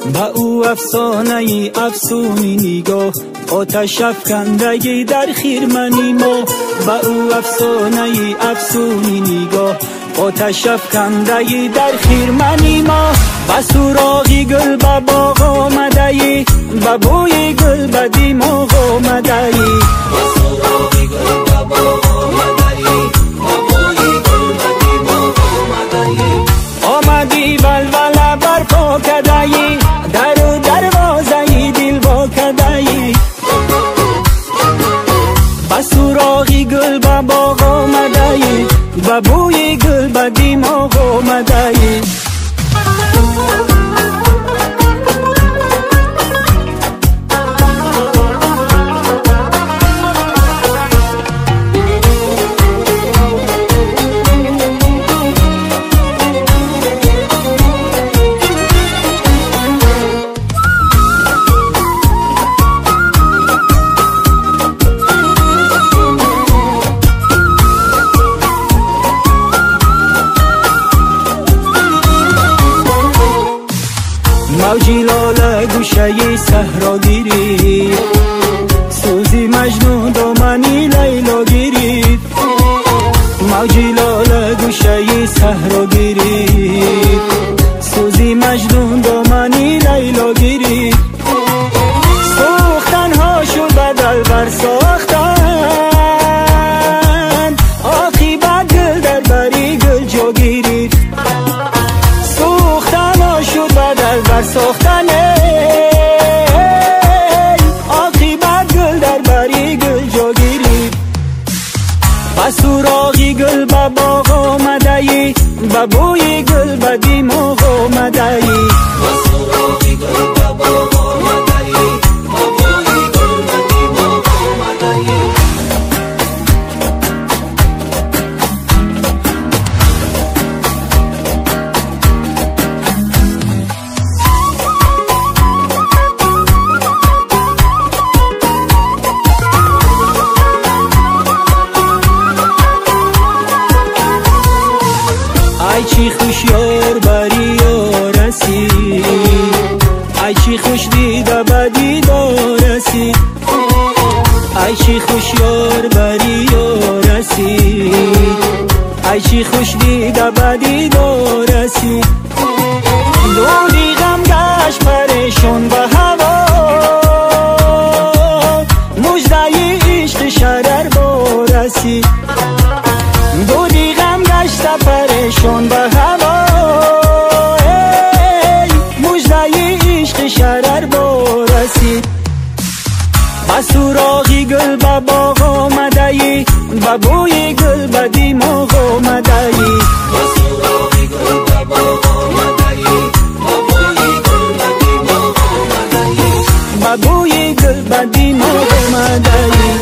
با او افسانه افسونی نگاه، آتش افکندگی در خیرمنی ما. با او افسانه افسونی نگاه، آتش افکندگی در خیرمنی ما. با سراغی گل به باغ آمده ای، با بوی گل به دیماغ آمده ای. با سراغی گل به باغ آمده ای، با بوی گل به دیماغ آمده ای. آمدی ولوله برپا کرده ای، در و دروازه دل وا کرده ای. با سراغی گل به باغ آمده ای، با بوی گل به دیماغ آمده ای. موجی لاله گوشه صحرا گیری، سوزی مجنون دامنی لیلا گیری. موجی لاله گوشه صحرا گیری، سوزی مجنون دامنی لیلا گیری. سوختن ها شد بدل بر ساختن، عاقبت گل در بری گل جا گیری. سوختن ها شد بدل بر ساختن، عاقبت گل در بری گل جا گیری. با سراغی گل به باغ آمده ای، با بوی گل به دیماغ آمده ای. با سراغی گل به باغ آمده ای، با بوی گل به دیماغ آمده ای. ای چی خوش یار بری یارسی، ای چی خوش دیده بدی دارسی. ای چی خوش یار بری یارسی، ای چی خوش دیده بدی دارسی. دوری غم گشت پریشان به هوا، مژده عشق شرر بارسی. دوری غم گشت پریشان به هوا، مژده عشق شرر بارسی. با سراغی گل به باغ آمده ای، با بوی گل به دیماغ آمده ای. با سراغی گل به باغ آمده ای، با بوی گل به دیماغ آمده ای. با بوی گل به دیماغ آمده ای.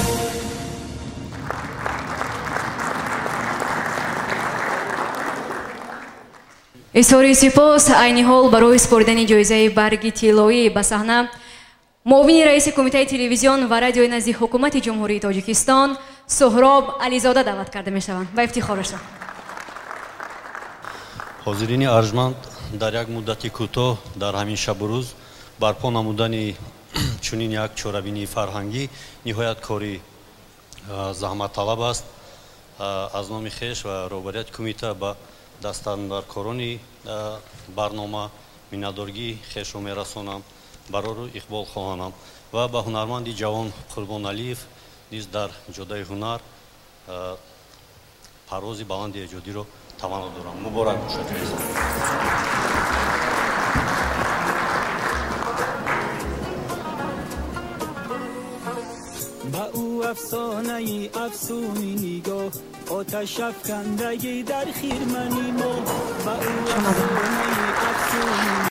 اظهاری سپاس عین حال برای سپردن جایزه برگ طلایی به صحنه معاون رئیس کمیته تلویزیون و رادیوی نزد حکومت جمهوری تاجیکستان سهراب علیزاده دعوت کرده میشوند و افتخارشان. حاضرین ارجمند، در یک مدت کوتاه در همین شب و روز برپا نمودن چنین یک چاره‌بینی فرهنگی نهایت کاری زحمت طلب است. از نام خویش و رهبریت کمیته به دستاندرکارانی برنامه مننتدارگی خویشم میرسانم، برای اقبال خواهانم و به هنرمند جوان قربان علیف نیز در جاده هنر پرواز بلند ایجادی را تمنا دارم. مبارک باشد. با او افسانه افسونی نگاه، آتش افکندگی در خیرمنی ما. با او افسانه افسونی